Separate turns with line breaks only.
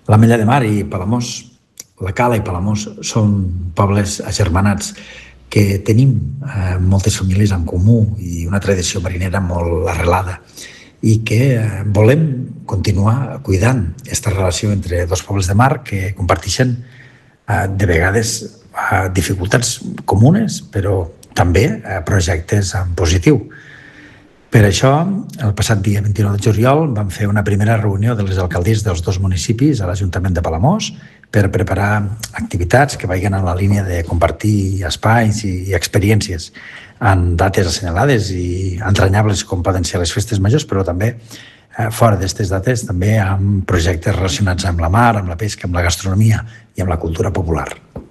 L'Ametlla de Mar i Palamós, la Cala i Palamós són pobles agermanats que tenim moltes famílies en comú i una tradició marinera molt arrelada i que volem continuar cuidant aquesta relació entre dos pobles de mar que comparteixen de vegades dificultats comunes, però també projectes en positiu. Per això, el passat dia 29 de juliol vam fer una primera reunió de les alcaldies dels dos municipis a l'Ajuntament de Palamós per preparar activitats que vagin en la línia de compartir espais i experiències en dates assenyalades i entranyables com poden ser les festes majors, però també fora d'aquestes dates també amb projectes relacionats amb la mar, amb la pesca, amb la gastronomia i amb la cultura popular.